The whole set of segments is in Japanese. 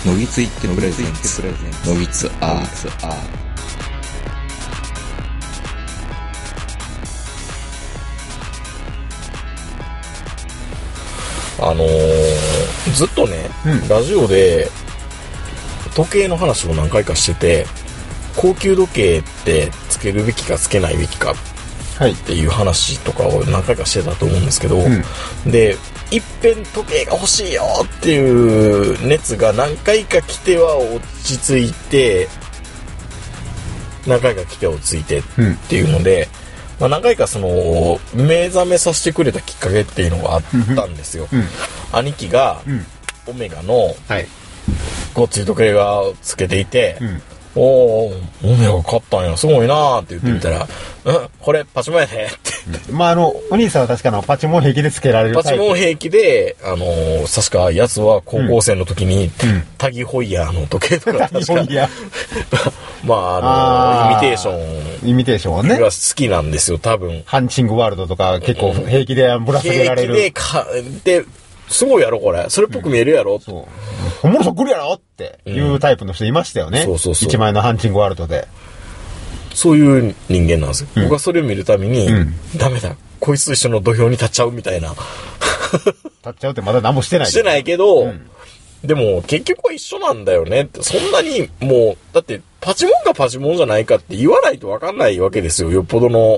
のぎついってプレゼンツのぎつアート。 ずっとね、ラジオで時計の話を何回かしてて、高級時計ってつけるべきかつけないべきかっていう話とかを何回かしてたと思うんですけど、でいっぺん時計が欲しいよっていう熱が何回か来ては落ち着いて、何回か来て落ち着いてっていうので、何回かその目覚めさせてくれたきっかけっていうのがあったんですよ。兄貴がオメガのごっつい時計がつけていて、おメガ買ったんや、すごいなーって言ってみたら、これパチモンやでってまあお兄さんは確かパチモン平気でつけられるタイプ。 パチモン平気で、確かやつは高校生の時に、タギホイヤーの時計とか確かまあイミテーションねが好きなんですよ、多分。 ハンチングワールドとか結構平気でぶら下げられる。 平気ですごいやろこれ、それっぽく見えるやろ、 本物そっくりやろっていうタイプの人いましたよね。そう1枚のハンチングワールドで。 そういう人間なんですよ。僕はそれを見るために、ダメだ、こいつと一緒の土俵に立っちゃうみたいな。 立っちゃうってまだ何もしてない。 してないけど、でも結局は一緒なんだよねって。そんなにもう、だってパチモンかパチモンじゃないかって言わないと分かんないわけですよ。よっぽどの、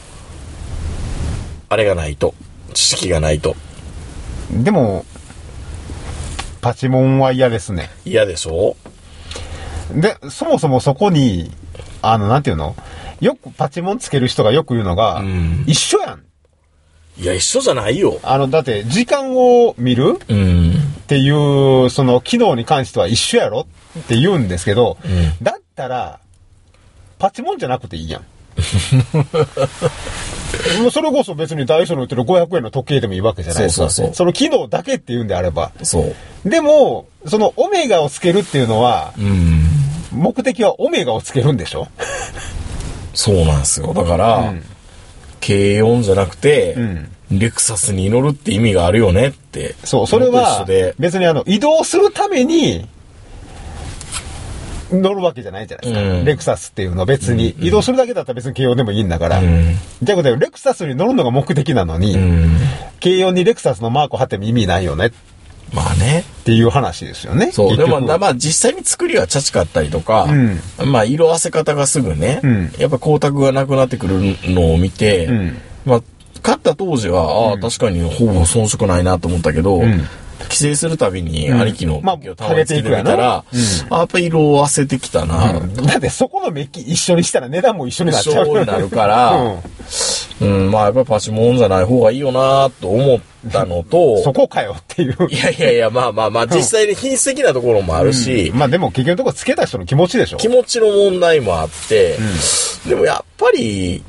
あれがないと。知識がないと。 でも、パチモンは嫌ですね。 嫌でしょ？ で、そもそもそこに、なんていうの？よくパチモンつける人がよく言うのが、一緒やん。 いや、一緒じゃないよ。 だって、時間を見るっていう、その機能に関しては一緒やろって言うんですけど、だったら、パチモンじゃなくていいやん。それこそ別にダイソーの売ってる500円の時計でもいいわけじゃないですか。その機能だけっていうんであれば。でも、そのオメガをつけるっていうのは、目的はオメガをつけるんでしょ？ そうなんですよ。だから、軽音じゃなくて、レクサスに乗るって意味があるよねって。 それは別に移動するために乗るわけじゃないじゃないですか。レクサスっていうのは別に、移動するだけだったら別に軽音でもいいんだから。じゃあことでレクサスに乗るのが目的なのに、軽音にレクサスのマークを貼っても意味ないよね。 まあね。 っていう話ですよね。 そう。でも、まあ実際に作りはチャチかったりとか、まあ色あせ方がすぐね、やっぱ光沢がなくなってくるのを見て、まあ、買った当時は、確かにほぼ遜色ないなと思ったけど、帰省するたびに兄貴の時計をたまにつけてみたら、やっぱり色をあせてきたな、 だってそこのメッキ一緒にしたら値段も一緒になっちゃう。 一緒になるから、まあやっぱりパチモンじゃない方がいいよなと思ったのと、 そこかよっていう。 いや、まあ、実際に品質的なところもあるし、 まあでも結局のところつけた人の気持ちでしょ。 気持ちの問題もあって、でもやっぱり、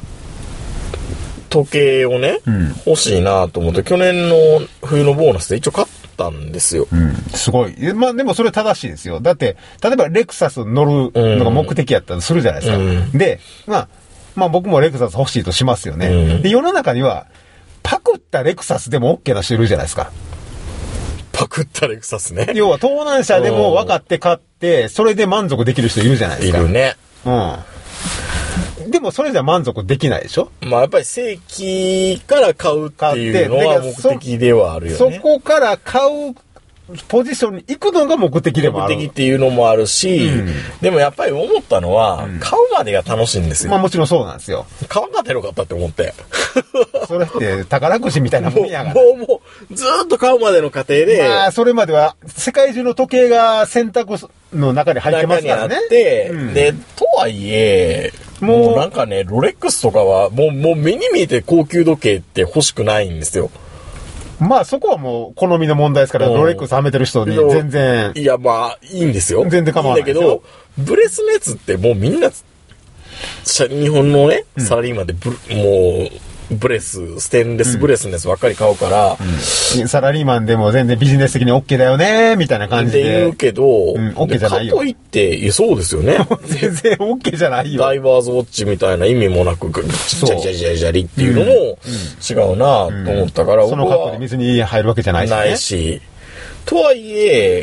時計をね、欲しいなと思って、去年の冬のボーナスで一応買ったんですよ。 すごい。まあでもそれ正しいですよ。だって、例えばレクサス乗るのが目的やったらするじゃないですか。で、まあ僕もレクサス欲しいとしますよね。で、世の中には、パクったレクサスでも OK な人いるじゃないですか。 パクったレクサスね。 要は盗難車でも分かって買って、それで満足できる人いるじゃないですか。 いるね。 でもそれじゃ満足できないでしょ？ まあやっぱり正規から買うっていうのは目的ではあるよね。 そこから買うポジションに行くのが目的でもある。 目的っていうのもあるし、でもやっぱり思ったのは、買うまでが楽しいんですよ。 まあもちろんそうなんですよ。 買わんかったらよかったって思って。 それって宝くじみたいなもんやがら。 もうずーっと買うまでの過程で。 まあそれまでは世界中の時計が選択の中に入ってますからね。 中にあって、で、とはいえ、もうなんかね、ロレックスとかはもう目に見えて高級時計って欲しくないんですよ。 まあそこはもう好みの問題ですから、ロレックスはめてる人に全然。 いやまあいいんですよ。 全然構わないですよ。 いいんだけど、ブレスのやつってもうみんな、日本のね、サラリーマンでもう、ブレス、ステンレスブレスのやつばっかり買うから、 サラリーマンでも全然ビジネス的に OK だよねみたいな感じで。 って言うけど、 OK じゃないよ。 かといって、そうですよね。 全然 OK じゃないよ。 ダイバーズウォッチみたいな意味もなく、ジャリっていうのも違うなと思ったから、 その格好で水に入るわけじゃないしね。 ないし。とはいえ、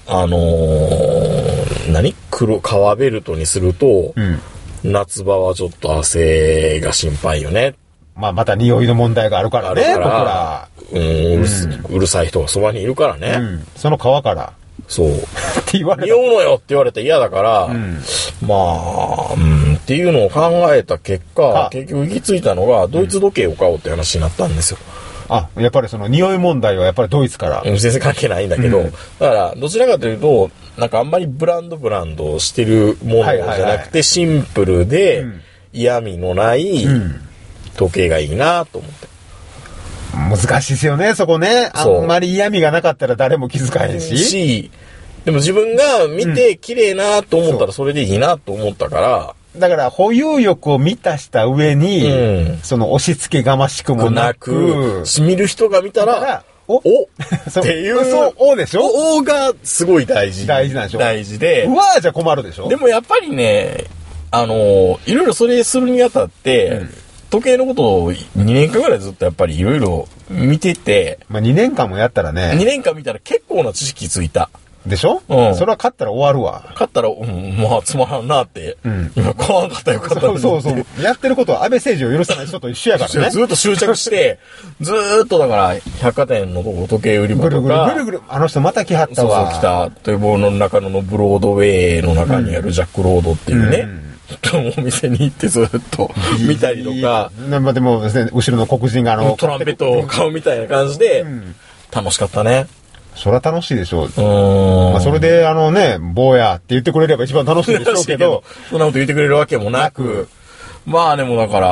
革ベルトにすると、夏場はちょっと汗が心配よね。 まあ、また匂いの問題があるからね、僕ら。 うるさい人がそばにいるからね。 その皮から。 そう。 って言われた。 匂うのよって言われたら嫌だから、まあ、っていうのを考えた結果、結局行き着いたのが、ドイツ時計を買おうって話になったんですよ。 やっぱりその匂い問題はやっぱりドイツから。 全然関係ないんだけど、だから、どちらかというと、なんかあんまりブランドしてるものじゃなくて、シンプルで、嫌味のない時計がいいなと思って。 難しいですよね、そこね。あんまり嫌味がなかったら誰も気づかへんし。 でも自分が見て綺麗なと思ったらそれでいいなと思ったから。 だから保有欲を満たした上に、その押し付けがましくもなく、 見る人が見たら、っていう。 そう、おでしょ？ おがすごい大事。 大事なんでしょ？ 大事で。 うわーじゃ困るでしょ？ でもやっぱりね、いろいろそれするにあたって、時計のことを2年間ぐらいずっとやっぱりいろいろ見てて。 まあ2年間もやったらね。 2年間見たら結構な知識ついた。 でしょ？それは勝ったら終わるわ。 勝ったら、まあつまらんなって。今買わんかったらよかった。 そう。やってることは安倍政治を許さない人と一緒やからね。 ずっと執着して、ずーっとだから百貨店の時計売り場とか。 ぐるぐる。あの人また来はったわ。 そう来た。という棒の中のブロードウェイの中にあるジャックロードっていうね。お店に行ってずっと見たりとか。 まあでもですね、後ろの黒人がトランペットを買うみたいな感じで、楽しかったね。 それは楽しいでしょう。まあそれで坊やって言ってくれれば一番楽しいでしょうけど。 そんなこと言ってくれるわけもなく。まあでもだから、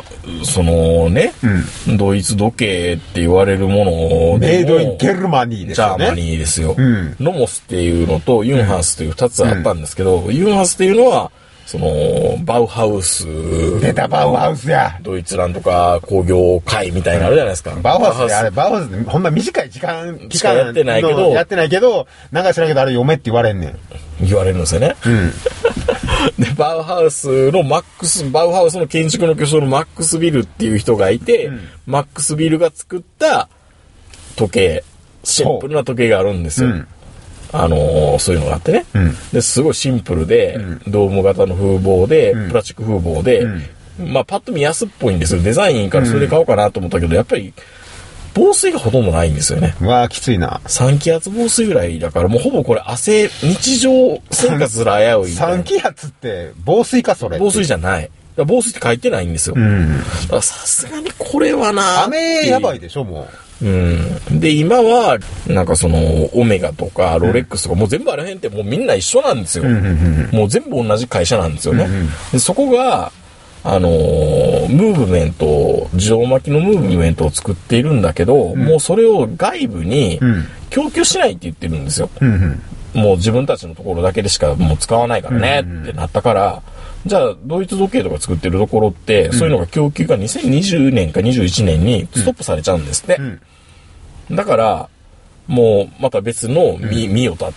そのね、ドイツ時計って言われるもので。メイドインゲルマニーですよね。 ジャーマニーですよ。ノモスっていうのとユンハースという2つあったんですけど、ユンハースっていうのは、その、バウハウス。 出たバウハウスや。 ドイツなんとか工業会みたいなのあるじゃないですか。 バウハウスってバウハウスってほんま短い期間やってないけど、 なんか知らんけどあれ読めって言われんねん。 言われるんですよね。で、バウハウスの建築の巨匠のマックス・ビルっていう人がいて、マックス・ビルが作った時計、シンプルな時計があるんですよ。そういうのがあってね。ですごいシンプルで、ドーム型の風防で、プラスチック風防で、まあパッと見安っぽいんですよ。デザインからそれで買おうかなと思ったけど、やっぱり防水がほとんどないんですよね。 うわーきついな。 3気圧防水ぐらいだから、もうほぼこれ日常生活すら危ういみたいな。 3気圧って防水かそれ？ 防水じゃない。防水って書いてないんですよ。さすがにこれはな。 雨やばいでしょもう。 で、今は、なんかその、オメガとか、ロレックスとか、もう全部あらへんってもうみんな一緒なんですよ。もう全部同じ会社なんですよね。で、そこが、ムーブメント、自動巻きのムーブメントを作っているんだけど、もうそれを外部に供給しないって言ってるんですよ。もう自分たちのところだけでしかもう使わないからねってなったから、じゃあ、ドイツ時計とか作ってるところって、そういうのが供給が2020年か21年にストップされちゃうんですって。だから、もうまた別の身を立って、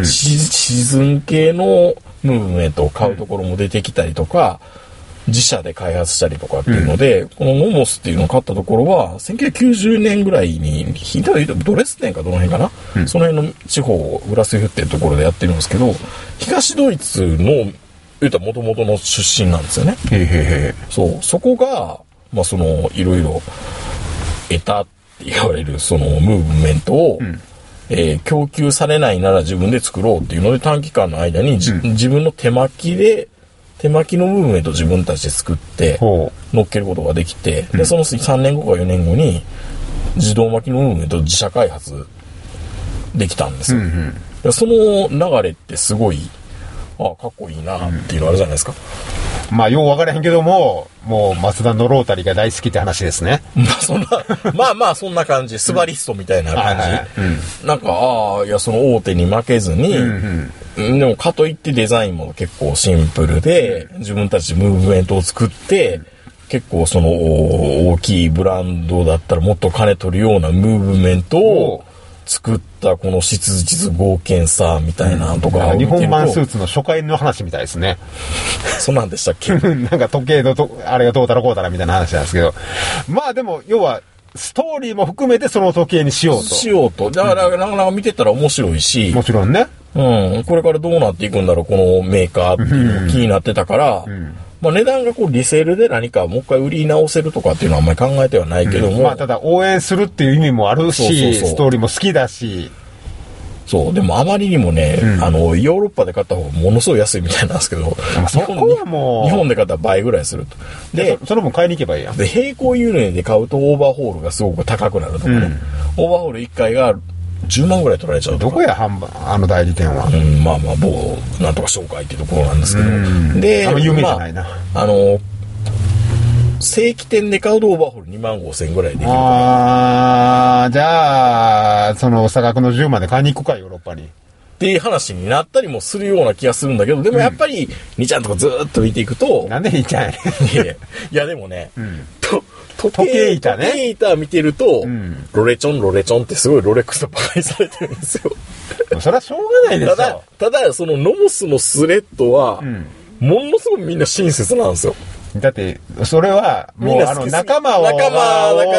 シズン系のムーブメントを買うところも出てきたりとか、自社で開発したりとかっていうので、このノモスっていうのを買ったところは、1990年ぐらいに、ドレスデンかどの辺かな、その辺の地方、グラスフっていうところでやってるんですけど、東ドイツの、言うたら元々の出身なんですよね。そう、そこが、まあその、いろいろ得たって言われる、そのムーブメントを、供給されないなら自分で作ろうっていうので短期間の間に自分の手巻きのムーブメントを自分たちで作って乗っけることができて、でその3年後か4年後に自動巻きのムーブメントを自社開発できたんですよ。その流れってすごいかっこいいなっていうのあるじゃないですか。 まあよう分からへんけどもう松田のロータリーが大好きって話ですね。 まあそんな感じ。スバリストみたいな感じ。なんかいやその大手に負けずに、でもかといってデザインも結構シンプルで自分たちでムーブメントを作って結構その大きいブランドだったらもっと金取るようなムーブメントを作ったこの質実剛健さみたいなとか、 日本版スーツの初回の話みたいですね。 そうなんでしたっけ？ なんか時計のあれがどうたらこうたらみたいな話なんですけど、まあでも要はストーリーも含めてその時計にしようと。 だからなかなか見てたら面白いし、 もちろんね。 うん、これからどうなっていくんだろう、このメーカーっていうの気になってたから、まあ値段がこうリセールで何かもう一回売り直せるとかっていうのはあんまり考えてはないけども。 まあただ応援するっていう意味もあるし、ストーリーも好きだし。 そう、でもあまりにもね、ヨーロッパで買った方がものすごい安いみたいなんですけど、 そこはもう日本で買ったら倍ぐらいすると。 で、それも買いに行けばいいやん。 で、並行輸入で買うとオーバーホールがすごく高くなるとかね。オーバーホール1回が10万ぐらい取られちゃうとか。 どこや、代理店は。 まあまあ、なんとか紹介っていうところなんですけど。で、 有名じゃないな。 正規店で買うとオーバーホール2万5千円ぐらいできるから。 じゃあ、その差額の10まで買いに行くか、ヨーロッパに。 っていう話になったりもするような気がするんだけど、でもやっぱり、2ちゃんとかずーっと見ていくと。 なんで2ちゃんやねん。 いやでもね、 時計板ね。 時計板見てると、ロレチョンってすごいロレックスとバカにされてるんですよ。 それはしょうがないでしょ。 ただ、そのノモスのスレッドは、ものすごくみんな親切なんですよ。 だって、それは、もう仲間だから、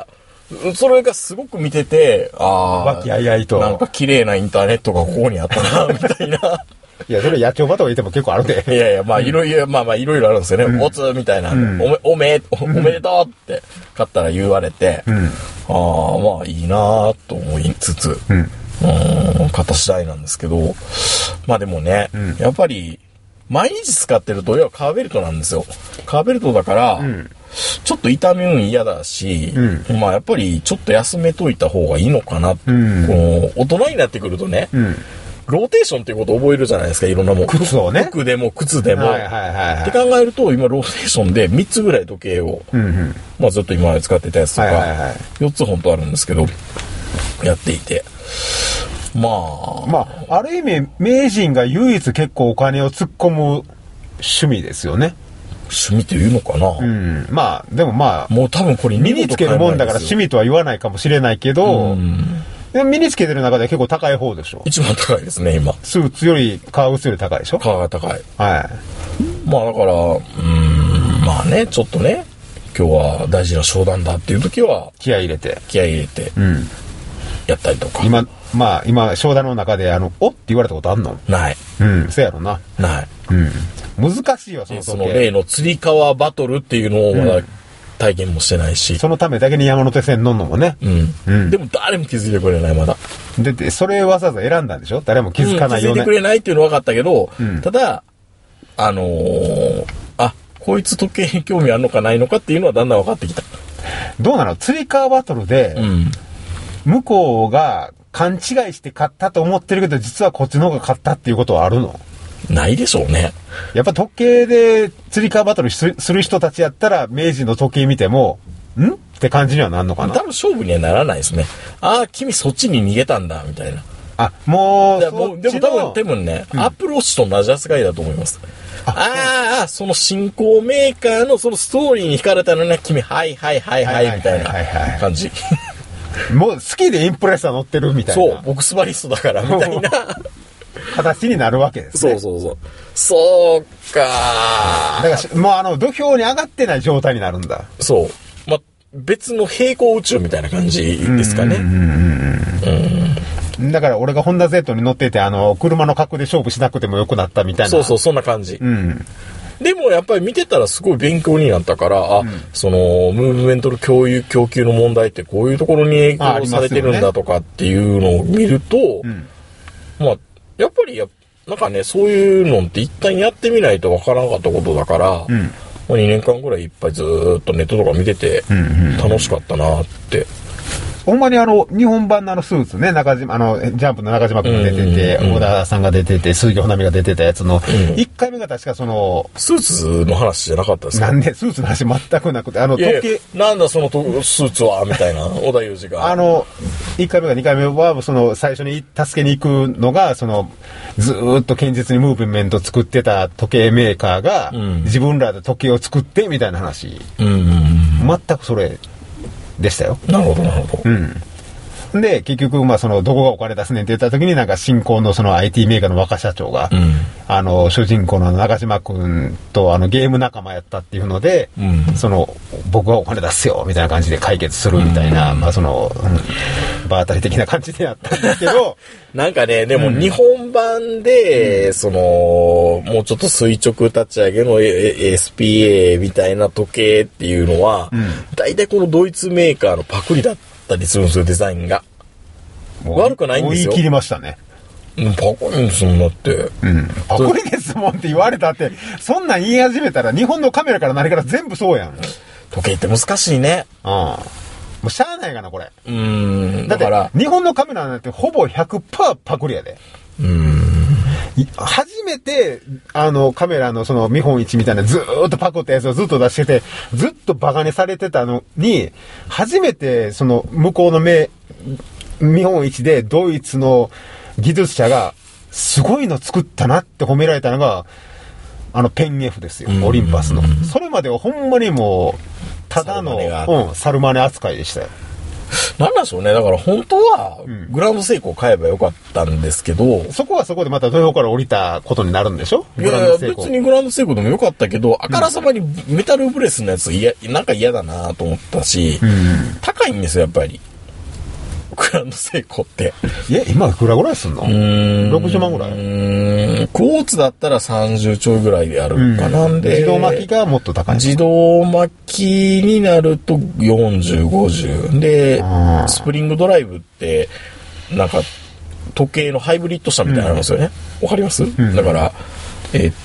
それがすごく見てて、 和気あいあいと。 なんか綺麗なインターネットがここにあったな、みたいな。 いや、それ野鳥場とか言っても結構あるで。 いや、まあ、いろいろあるんですよね。おつみたいな。おめでとうって買ったら言われて、まあいいなと思いつつ、買った次第なんですけど、まあでもね、やっぱり、毎日使ってると、要はカーベルトなんですよ。カーベルトだから、ちょっと痛みも嫌だし、まあやっぱりちょっと休めといた方がいいのかな。この大人になってくるとね、ローテーションっていうことを覚えるじゃないですか、いろんなもん。 靴をね。 服でも靴でも。って考えると、今ローテーションで3つぐらい時計を、まあずっと今まで使ってたやつとか、4つ本当あるんですけど、やっていて。まあ、ある意味、名人が唯一結構お金を突っ込む趣味ですよね。 趣味っていうのかな。 まあ、でもまあ、 もう多分これ身につけるもんだから趣味とは言わないかもしれないけど、でも身につけてる中では結構高い方でしょ。 一番高いですね、今。 スーツより、革靴より高いでしょ。 革が高い。 はい。 まあだから、まあね、ちょっとね、今日は大事な商談だっていう時は、 気合い入れて、 やったりとか。 今、商談の中で、おって言われたことあんの？ ない。 そうやろな。 ない。 難しいよ、 その例の釣り革バトルっていうのをまだ体験もしてないし。 そのためだけに山手線乗んのもね。 でも誰も気づいてくれない、まだ。 で、それわざわざ選んだんでしょ？誰も気づかないよね。 気づいてくれないっていうのは分かったけど、ただ、こいつ時計に興味あるのかないのかっていうのはだんだん分かってきた。 どうなの？釣り革バトルで、向こうが勘違いして買ったと思ってるけど、実はこっちの方が買ったっていうことはあるの？ ないでしょうね。 やっぱ時計で釣り革バトルする人たちやったら、明治の時計見ても、って感じにはなんのかな？ 多分勝負にはならないですね。君そっちに逃げたんだ、みたいな。 もう、 でも多分ね、アップルウォッチと同じ扱いだと思います。その新興メーカーのそのストーリーに惹かれたのね、君、はいみたいな感じ。 もう好きでインプレッサー乗ってるみたいな。 そう、僕スバリストだからみたいな形になるわけですね。 そうか。 だからもう土俵に上がってない状態になるんだ。 そう。別の平行宇宙みたいな感じですかね。 だから俺がホンダ Z に乗ってて、車の格で勝負しなくてもよくなったみたいな。 そう、そんな感じ。でもやっぱり見てたらすごい勉強になったから、そのムーブメントの供給の問題ってこういうところに影響されてるんだとかっていうのを見ると、やっぱりなんかね、そういうのって一旦やってみないとわからなかったことだから、2年間ぐらいいっぱいずーっとネットとか見てて楽しかったなって。 ほんまに日本版のスーツね、ジャンプの中島くんが出てて、小田さんが出てて、鈴木保奈美が出てたやつの、1回目が確かスーツの話じゃなかったですか？ なんでスーツの話全くなくて、時計。 なんだそのスーツはみたいな、小田裕二が。 1回目か2回目は、最初に助けに行くのが、ずーっと堅実にムーブメント作ってた時計メーカーが、自分らで時計を作って、みたいな話。全くそれ。でしたよ。 なるほど。 で、結局、どこがお金出すねんって言った時に、なんか、新興のIT メーカーの若社長が、主人公の中島くんとゲーム仲間やったっていうので、 僕はお金出すよみたいな感じで解決するみたいな、まあその、場当たり的な感じでやったんですけどなんかね、でも日本版で、その、もうちょっと垂直立ち上げの SPA みたいな時計っていうのは、大体このドイツメーカーのパクリだったりするんですよ、デザインが。悪くないんですよ。 言い切りましたね。 パクリですもんだって。 パクリですもんって言われたって、そんなん言い始めたら日本のカメラから何から全部そうやん。 時計って難しいね。 もうしゃあないかな、これ。 だから、 日本のカメラなんてほぼ 100% パクリやで。初めて、カメラのその見本市みたいなずーっとパクったやつをずっと出してて、ずっとバカにされてたのに、初めてその向こうの見本市でドイツの技術者がすごいの作ったなって褒められたのが、ペン F ですよ、オリンパスの。それまではほんまにもう、ただの、サルマネ扱いでしたよ。 なんなんでしょうね。だから本当は、グランドセイコー買えばよかったんですけど、 そこはそこでまた土俵から降りたことになるんでしょ。 いや別にグランドセイコーでもよかったけど、あからさまにメタルブレスのやつなんか嫌だなと思ったし、高いんですよ、やっぱり。グランドセイコーって。 今いくらぐらいすんの？60万ぐらい？ クォーツだったら30ちょいぐらいであるかなんで。 自動巻きがもっと高い。 自動巻きになると40、50。で、スプリングドライブって、なんか、時計のハイブリッド車みたいなのあるんですよね。わかります？だから、自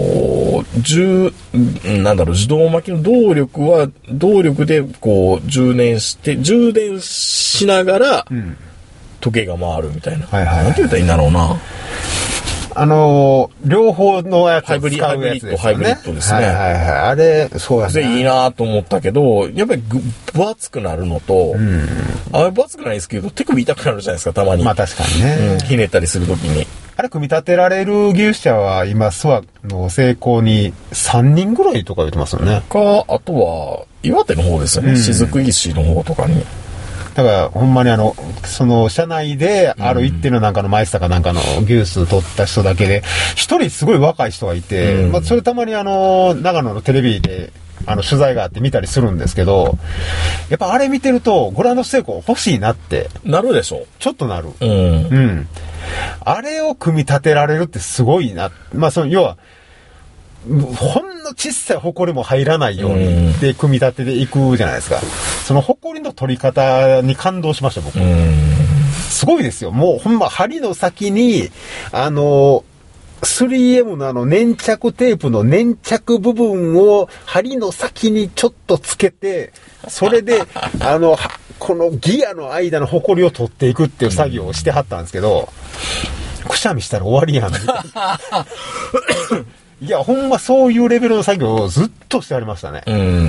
動巻きの動力でこう充電しながら時計が回るみたいな。なんて言ったらいいんだろうな。 両方のやつを使うやつですよね。 ハイブリッドですね。 あれ、そうやね。 でいいなと思ったけど、やっぱり分厚くなるのと、分厚くないですけど、手首痛くなるじゃないですか、たまに。 まあ確かにね。 ひねったりするときに。 あれ組み立てられる技術者は今、スワの成功に3人ぐらいとか言ってますよね。 あとは、岩手の方ですよね。雫石の方とかに。 だからほんまにその社内である一定のなんかのマイスターかなんかの技術取った人だけで一人すごい若い人がいて、まあそれたまに長野のテレビで取材があって見たりするんですけど、やっぱあれ見てるとグランドセイコー欲しいなってなるでしょ。 ちょっとなる。あれを組み立てられるってすごいな。まあその要はほんの小さい埃も入らないようにで組み立てていくじゃないですか。その埃の取り方に感動しました、僕。すごいですよ。もうほんま針の先に3M の粘着テープの粘着部分を針の先にちょっとつけて、それでこのギアの間の埃を取っていくっていう作業をしてはったんですけど、くしゃみしたら終わりやんみたいないや、ほんまそういうレベルの作業をずっとしてありましたね。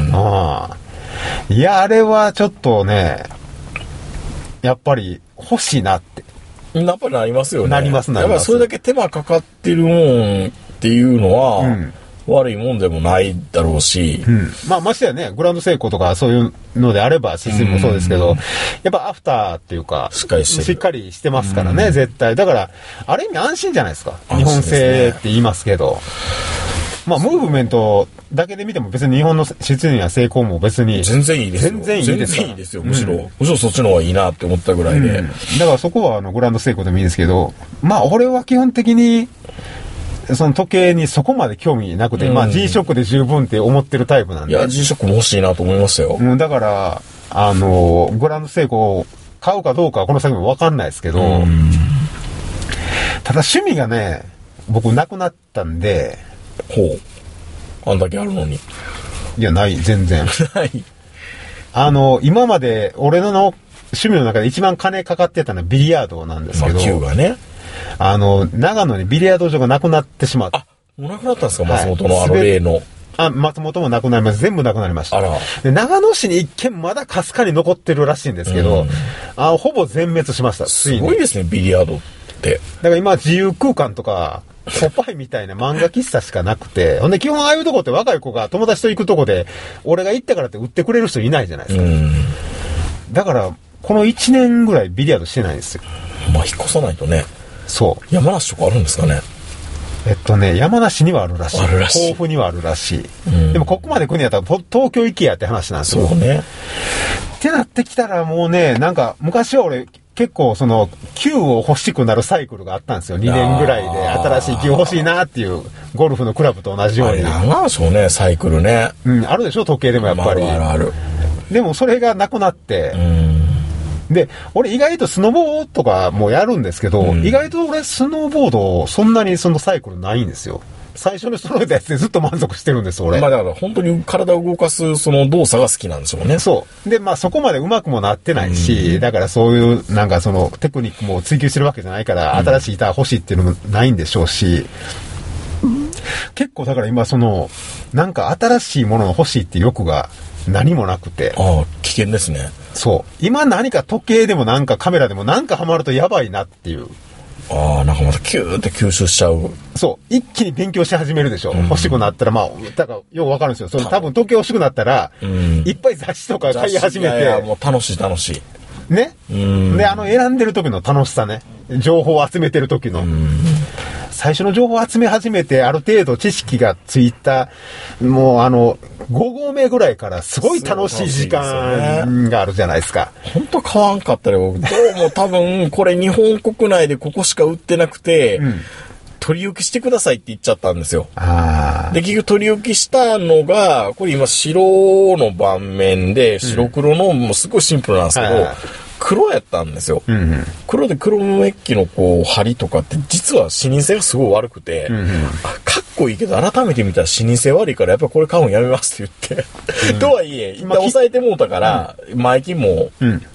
いや、あれはちょっとね、やっぱり欲しいなって。 やっぱりなりますよね。 なります。 やっぱりそれだけ手間かかってるもんっていうのは、悪いもんでもないだろうし。 まあ、ましてやね、グランドセイコーとかそういうのであれば、システムもそうですけど、やっぱアフターっていうか、しっかりしてますからね、絶対。だから、ある意味安心じゃないですか。日本製って言いますけど。まあ、ムーブメントだけで見ても別に日本の実には成功も別に。 全然いいですよ。 全然いいです。 全然いいですよ、むしろ。むしろそっちの方がいいなって思ったぐらいで。 だからそこはグランドセイコーでもいいですけど、まあ、俺は基本的に、その時計にそこまで興味なくて、まあ G-SHOCK で十分って思ってるタイプなんで。 いや、G-SHOCK も欲しいなと思いましたよ。 だから、グランドセイコー買うかどうかはこの先も分かんないですけど、ただ趣味がね、僕なくなったんで。 ほう。あんだけあるのに。 いや、ない、全然。 ない。 今まで俺の趣味の中で一番金かかってたのはビリヤードなんですけど。 球がね。 長野にビリヤード場がなくなってしまった。 もうなくなったんですか、松本の例の。 松本もなくなりました。全部なくなりました。で、長野市に一軒まだかすかに残ってるらしいんですけど、ほぼ全滅しました。 すごいですね、ビリヤードって。 だから今自由空間とか、ポパイみたいな漫画喫茶しかなくて、ほんで基本ああいうとこって若い子が友達と行くとこで、俺が行ったからって売ってくれる人いないじゃないですか。だから、この1年ぐらいビリヤードしてないんですよ。 まあ、引っ越さないとね。 そう。 山梨とかあるんですかね。 山梨にはあるらしい。 あるらしい。 甲府にはあるらしい。 うん、 でもここまで来るんやったら東京行けやって話なんですよ。 そうね。 ってなってきたらもうね、なんか昔は俺結構その球を欲しくなるサイクルがあったんですよ。2年ぐらいで新しい球欲しいなっていうゴルフのクラブと同じように。 なんなんでしょうね、サイクルね。 うん、あるでしょ、時計でもやっぱり。 ある。 でもそれがなくなって、で、俺意外とスノボーとかもやるんですけど、意外と俺スノーボードそんなにそのサイクルないんですよ。最初に揃えたやつでずっと満足してるんです、俺。 まあだから本当に体を動かすその動作が好きなんでしょうね。 そう。で、まあそこまでうまくもなってないし、だからそういうなんかそのテクニックも追求してるわけじゃないから、新しい板欲しいっていうのもないんでしょうし、結構だから今その、なんか新しいものが欲しいっていう欲が何もなくて。 ああ、危険ですね。 そう。今何か時計でもなんかカメラでもなんかハマるとやばいなっていう。 ああ、なんかまたキューって吸収しちゃう。 そう。一気に勉強し始めるでしょ。欲しくなったら、まあ、だからよくわかるんですよ。それ多分時計欲しくなったら、いっぱい雑誌とか買い始めて。いやもう楽しい。 ね。で、選んでる時の楽しさね。情報を集めてる時の。最初の情報を集め始めて、ある程度知識がついた、もう5合目ぐらいからすごい楽しい時間があるじゃないですか。 本当買わんかったら、どうも多分これ日本国内でここしか売ってなくて、取り置きしてくださいって言っちゃったんですよ。で、結局取り置きしたのが、これ今白の盤面で、白黒のもうすごいシンプルなんですけど、黒やったんですよ。黒で黒メッキのこう針とかって実は視認性がすごい悪くて、かっこいいけど改めて見たら視認性悪いからやっぱこれ買うんやめますって言ってとはいえ一旦抑えてもうたから、前金も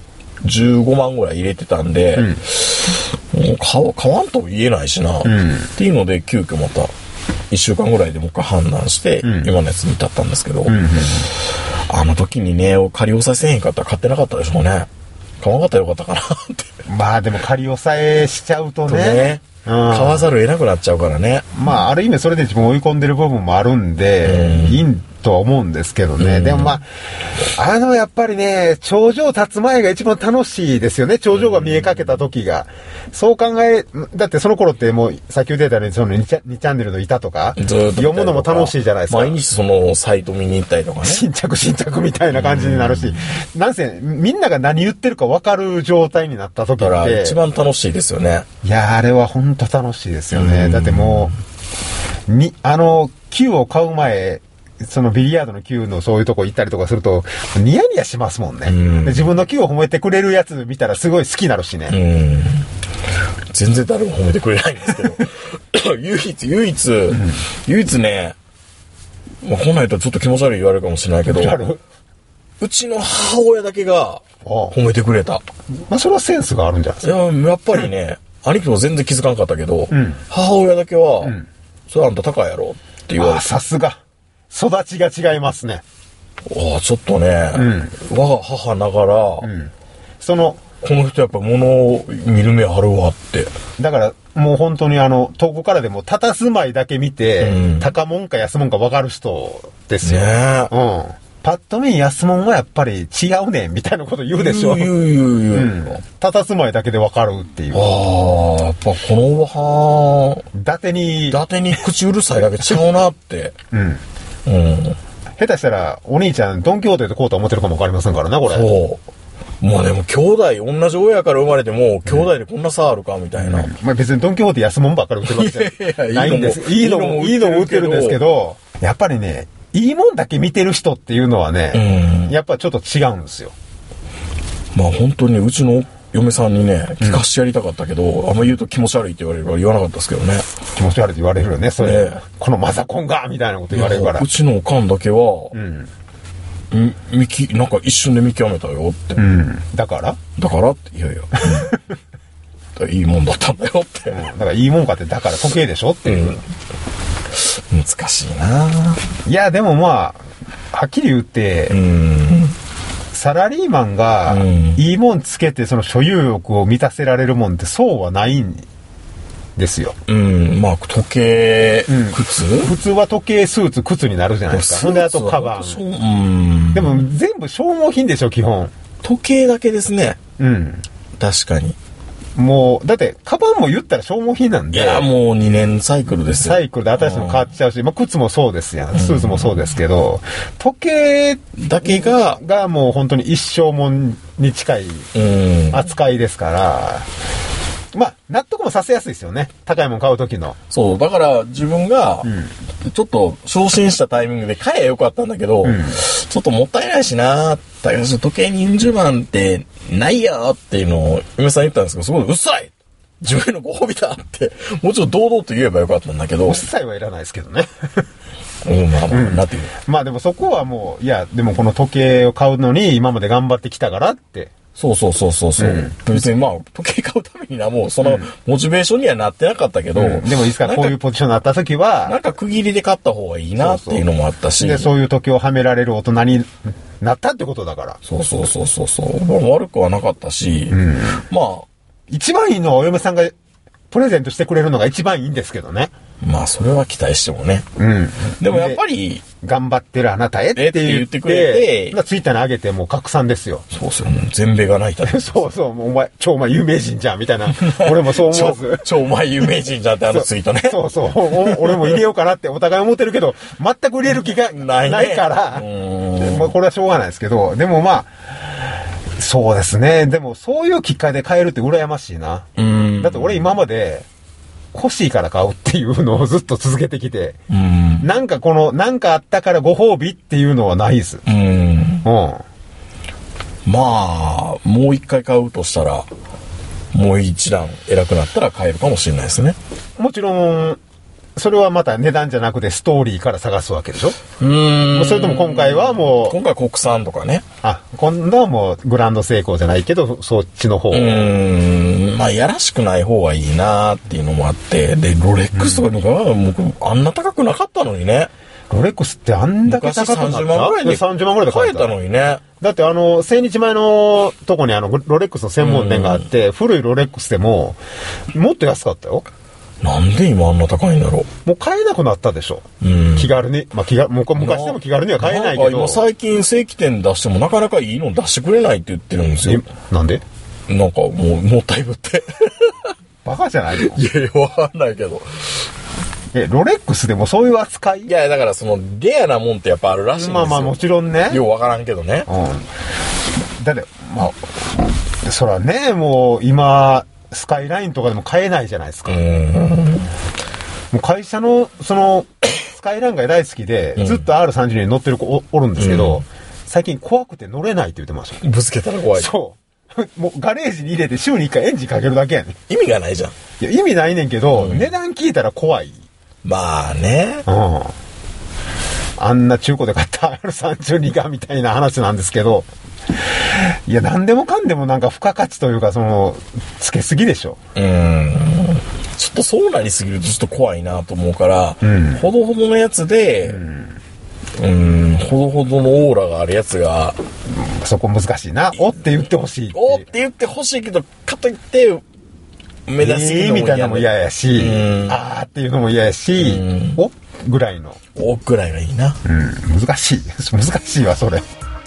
15万ぐらい入れてたんで、もう買わんと言えないしな、っていうので急遽また1週間ぐらいでもう一回判断して、今のやつに至ったんですけど、あの時にね仮押さえせへんかったら買ってなかったでしょうね。買わなかったらよかったかなって。まあでも仮押さえしちゃうとね。 買わざるを得なくなっちゃうからね。 まあある意味それで自分を追い込んでる部分もあるんで、いいとは思うんですけどね。でもまあ、やっぱりね、頂上立つ前が一番楽しいですよね。頂上が見えかけた時が。そう考だってその頃ってもう、先ほど言ったようにその2チャンネルの板とか、読むのも楽しいじゃないですか。 毎日そのサイト見に行ったりとかね。 新着みたいな感じになるし、なんせみんなが何言ってるか分かる状態になった時って。だから一番楽しいですよね。 いや、あれは本当楽しいですよね。だってもう、球を買う前、そのビリヤードの球のそういうとこ行ったりとかすると、ニヤニヤしますもんね。自分の球を褒めてくれるやつ見たらすごい好きになるしね。 全然誰も褒めてくれないんですけど。唯一ね、まあ、本来とちょっと気持ち悪い言われるかもしれないけど、うちの母親だけが褒めてくれた。 まあそれはセンスがあるんじゃないですか。 やっぱりね、兄貴も全然気づかんかったけど、母親だけは、それあんた高いやろって言われて。 さすが。育ちが違いますね。 ちょっとね、我が母ながら、この人やっぱ物を見る目あるわって。 だからもう本当に遠くからでも佇まいだけ見て、高もんか安もんか分かる人ですよ。パッと見安もんはやっぱり違うねんみたいなこと言うでしょ。言う。佇まいだけで分かるっていう。 やっぱこのおばはん、伊達に口うるさいだけちゃうなって。 下手したらお兄ちゃんドンキホーテでこうと思ってるかも分かりませんからな、これ。 そう。もうでも兄弟同じ親から生まれても兄弟でこんな差あるかみたいな。 まあ別にドンキホーテ安もんばっかり売ってるわけじゃないんです。いいのも売ってるんですけど、やっぱりね、いいもんだけ見てる人っていうのはね、やっぱちょっと違うんですよ。 まあ本当にうちの嫁さんにね、聞かしてやりたかったけど、あんま言うと気持ち悪いって言われるから言わなかったですけどね。 気持ち悪いって言われるよね、それ。このマザコンがみたいなこと言われるから。 うちのおかんだけは、なんか一瞬で見極めたよって。 だからって、いやいや。いいもんだったんだよって。 だからいいもんかって、だから時計でしょっていう。 難しいな。 いや、でもまあ、はっきり言って、サラリーマンがいいもんつけてその所有欲を満たせられるもんってそうはないんですよ。 まあ時計、靴？ 普通は時計、スーツ、靴になるじゃないですか。そんであとカバン。でも全部消耗品でしょ、基本。 時計だけですね。確かに。 もう、だって、カバンも言ったら消耗品なんで。 いや、もう2年サイクルですよ。 サイクルで新しいの変わっちゃうし、まあ、靴もそうですやん。スーツもそうですけど、時計だけがもう本当に一生もんに近い扱いですから、まあ、納得もさせやすいですよね。高いもん買う時の。 そう、だから自分が、ちょっと昇進したタイミングで買えばよかったんだけど、ちょっともったいないしな、時計20万ってないよっていうのを嫁さん言ったんですけど、すごいうっさい自分のご褒美だって、もちろん堂々と言えばよかったんだけど。 うっさいはいらないですけどね。 まあまあ、なんていう。 まあでもそこはもう、いや、でもこの時計を買うのに今まで頑張ってきたからって。 そう。別にまあ、時計買うためにな、もうその、モチベーションにはなってなかったけど。 でもいつかこういうポジションになった時は。 なんか区切りで買った方がいいなっていうのもあったし。 で、そういう時計をはめられる大人になったってことだから。 そう。悪くはなかったし、まあ。 一番いいのはお嫁さんがプレゼントしてくれるのが一番いいんですけどね。 まあ、それは期待してもね。でもやっぱり、 頑張ってるあなたへって言ってくれて、ツイッターに上げてもう拡散ですよ。 そうそう、全米が泣いた。 そう、もうお前有名人じゃん、みたいな。俺もそう思わず。 お前有名人じゃんってツイートね。 そう。俺も入れようかなってお互い思ってるけど、全く入れる気がないから、まあこれはしょうがないですけど、でもまあ、そうですね。でもそういうきっかけで買えるって羨ましいな。だって俺今まで、欲しいから買うっていうのをずっと続けてきて、なんかあったからご褒美っていうのはないです。 まあ、もう一回買うとしたら、もう一段偉くなったら買えるかもしれないですね。 もちろん、それはまた値段じゃなくてストーリーから探すわけでしょ？それとも今回はもう。 今回国産とかね。 今度はもうグランド成功じゃないけど、そっちの方。 まあ、やらしくない方がいいなっていうのもあって、で、ロレックスとかあんな高くなかったのにね。 ロレックスってあんだけ高くなった？ 30万ぐらいで買えたのにね。 だって千日前のとこにロレックスの専門店があって、古いロレックスでも、もっと安かったよ。 なんで今あんな高いんだろう。もう買えなくなったでしょ。気軽に。まあ昔でも気軽には買えないけど。 今最近正規店出してもなかなかいいの出してくれないって言ってるんですよ。 なんで？ なんかもったいぶって。 バカじゃないよ。 いや、わかんないけど。 ロレックスでもそういう扱い？ いや、だからレアなもんってやっぱあるらしいんですよ。 まあもちろんね。 ようわからんけどね。 だって、まあ、そらね、もう今、スカイラインとかでも買えないじゃないですか。もう会社の、スカイラインが大好きで、ずっと R32 に乗ってる子おるんですけど、最近怖くて乗れないって言ってました。 ぶつけたら怖い。 そう。もうガレージに入れて週に1回エンジンかけるだけやねん。 意味がないじゃん。 いや、意味ないねんけど、値段聞いたら怖い。 まあね。 あんな中古で買った R32 がみたいな話なんですけど、いや、何でもかんでもなんか付加価値というか、つけすぎでしょ。 ちょっとそうなりすぎるとちょっと怖いなと思うから、ほどほどのやつで、ほどほどのオーラがあるやつが、 そこ難しいな。おって言ってほしい。 おって言ってほしいけど、かといって、目立つぎるのも嫌みたいなのも嫌やし、あーっていうのも嫌やし、おぐらいの。 おぐらいがいいな。 難しい。難しいわ、それ。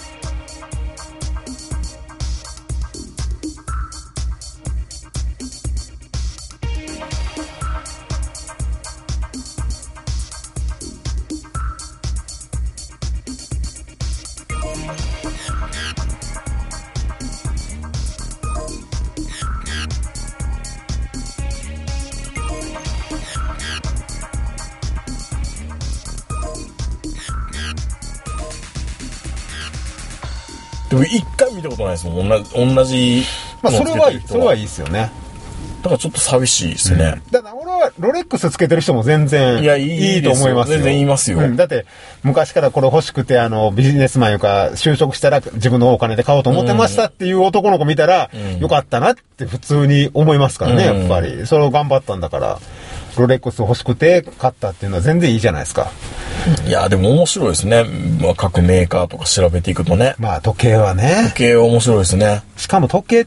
でも一回見たことないですもん。同じ。 まあそれはいいですよね。 だからちょっと寂しいですね。 だから俺はロレックスつけてる人も全然いいと思いますよ。 全然言いますよ。 だって昔からこれ欲しくてビジネスマンいうか就職したら自分のお金で買おうと思ってましたっていう男の子見たら、よかったなって普通に思いますからね、やっぱり。それを頑張ったんだから。ロレックス欲しくて買ったっていうのは全然いいじゃないですか。 いやでも面白いですね。まあ、各メーカーとか調べていくとね。 まあ時計はね。 時計は面白いですね。 しかも時計って、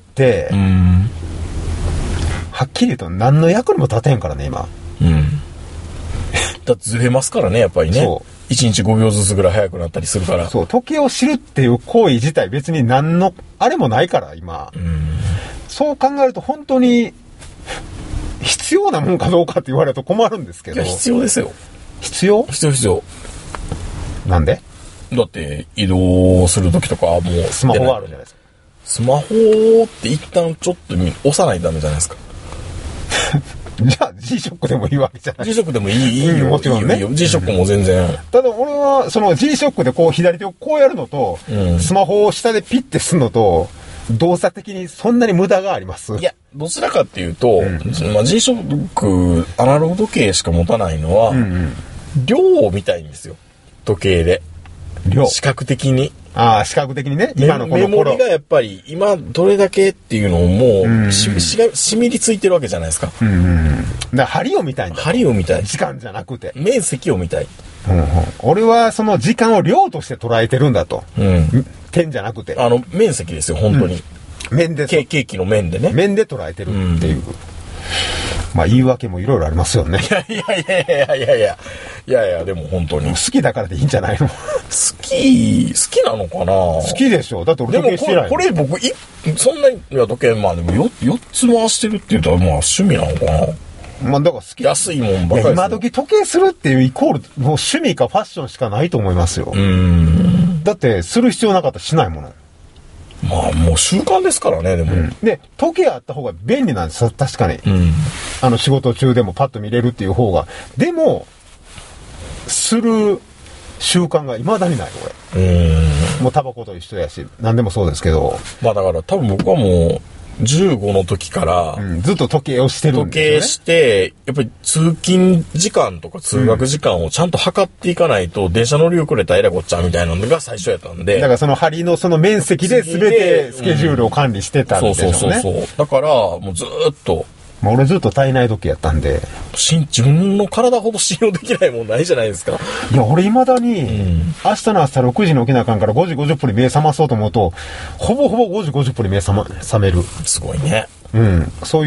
はっきり言うと何の役にも立てんからね今。 だってずれますからねやっぱりね。 そう。 1日5秒ずつぐらい早くなったりするから。 そう。時計を知るっていう行為自体別に何のあれもないから今。 そう考えると本当に必要なもんかどうかって言われると困るんですけど。 いや、必要ですよ。 必要？ 必要。 なんで？ だって移動するときとかはもうスマホがあるじゃないですか。 スマホって一旦ちょっと押さないとダメじゃないですか。 じゃあ G-SHOCK でもいいわけじゃない。 G-SHOCK でもいいよ、 もちろんね。 G-SHOCK も全然。 ただ俺はその G-SHOCK でこう左手をこうやるのと、スマホを下でピッてするのと、動作的にそんなに無駄があります？ いや、どちらかっていうと、G-SHOCK アナログ時計しか持たないのは、量を見たいんですよ。時計で。 量。 視覚的に。 ああ、視覚的にね。今のこのメモリがやっぱり今どれだけっていうのをもう染みりついてるわけじゃないですか。 だから針を見たいんだ。 針を見たい。 時間じゃなくて。 面積を見たい。 俺はその時間を量として捉えてるんだと。点じゃなくて。 面積ですよ、本当に。 面で。 ケーキの面でね。 面で捉えてるっていう。まあ言い訳もいろいろありますよね。 いや、でも本当に。 好きだからでいいんじゃないの？好きなのかな？ 好きでしょ。だって俺時計してない。 これ僕、そんなに、いや時計、まあでも4つ回してるって言ったらまあ趣味なのかな？ まあだから好き。 安いもんばっかり。 今時時計するっていうイコール、もう趣味かファッションしかないと思いますよ。だってする必要なかったらしないもの。 まあもう習慣ですからね、でも。 で、時計あった方が便利なんですよ、確かに。仕事中でもパッと見れるっていう方が。でも、する習慣が未だにない、俺。もうタバコと一緒やし、何でもそうですけど。 まあだから多分僕はもう、15の時から、 ずっと時計をしてるんですよね。 時計して、やっぱり通勤時間とか通学時間をちゃんと測っていかないと、電車乗り遅れたらえらいこっちゃみたいなのが最初やったんで。 だからその針のその面積で全てスケジュールを管理してたんでしょうね。 そう。だから、もうずーっと。 俺ずっと体内時計やったんで。 自分の体ほど信用できないもんないじゃないですか。 いや、俺未だに、明日の朝6時に起きなあかんから5時50分に目覚まそうと思うと、ほぼほぼ5時50分に目覚める。 すごいね。 そういう、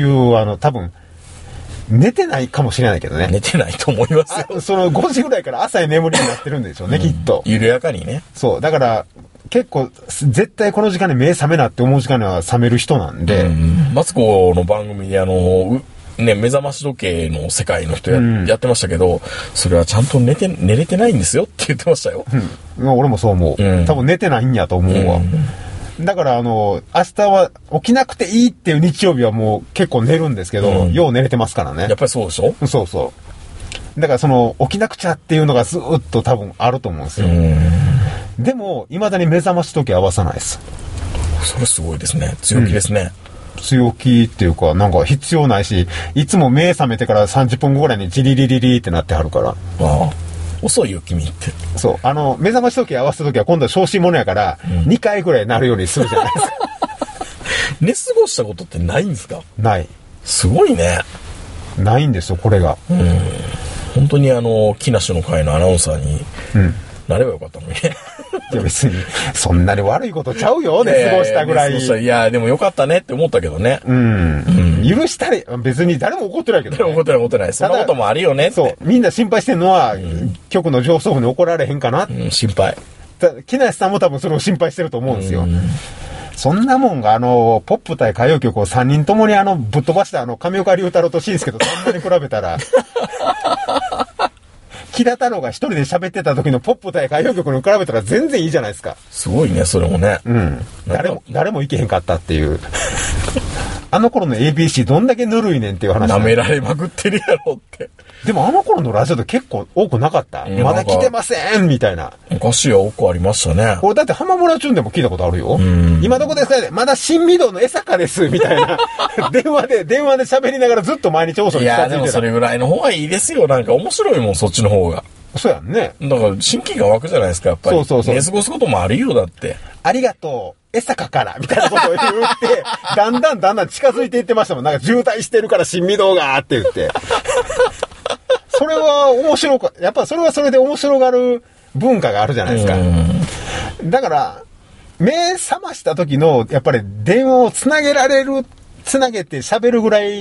多分、寝てないかもしれないけどね。 寝てないと思いますよ。 その5時ぐらいから朝へ眠りになってるんでしょうね、きっと。 緩やかにね。 そう。だから、結構、絶対この時間に目覚めなって思う時間には覚める人なんで。 マツコの番組で目覚まし時計の世界の人やってましたけど、それはちゃんと寝れてないんですよって言ってましたよ。 俺もそう思う。多分寝てないんやと思うわ。だから明日は起きなくていいっていう日曜日はもう結構寝るんですけど、よう寝れてますからね。 やっぱりそうでしょ？ そうそう。だから起きなくちゃっていうのがずっと多分あると思うんですよ。でも、未だに目覚まし時計合わさないです。 それすごいですね。強気ですね。 強気っていうか、なんか必要ないし、いつも目覚めてから30分後ぐらいにジリリリリってなってはるから。 遅いよ、君って。 そう。目覚まし時計合わせた時は今度は小心者やから、2回ぐらいなるようにするじゃないですか。 寝過ごしたことってないんですか？ ない。 すごいね。 ないんですよ、これが。 本当に木梨の会のアナウンサーになればよかったのにね。 いや別に、そんなに悪いことちゃうよ、寝過ごしたぐらい。 いや、でもよかったねって思ったけどね。 許したり、別に誰も怒ってないけどね。 怒ってない。そんなこともあるよねって。 そう。みんな心配してるのは、局の上層部に怒られへんかな。 心配。 木梨さんも多分それを心配してると思うんですよ。そんなもんがポップ対歌謡曲を3人ともにぶっ飛ばした上岡龍太郎と紳助とさんまに比べたら、木田太郎が一人で喋ってた時のポップ対歌謡曲に比べたら全然いいじゃないですか。 すごいね、それもね。 誰もいけへんかったっていう。あの頃の ABC どんだけぬるいねんっていう話。 舐められまくってるやろって。 でもあの頃のラジオって結構多くなかった。まだ来てませんみたいな。 おかしいは多くありましたね。 これだって浜村淳でも聞いたことあるよ。今どこですかね、まだ新御堂の江坂ですみたいな。電話で喋りながらずっと毎日放送に近づいてた。 いやでもそれぐらいの方がいいですよ。なんか面白いもん、そっちの方が。 そうやんね。 だから親近感湧くじゃないですか、やっぱり。そう。寝過ごすこともあるよ、だって。 ありがとう。江坂からみたいなことを言って、だんだん近づいていってましたもん。なんか渋滞してるから新御堂がって言って。それは面白く、やっぱそれはそれで面白がる文化があるじゃないですか。だから、目覚ました時の、やっぱり電話をつなげて喋るぐらい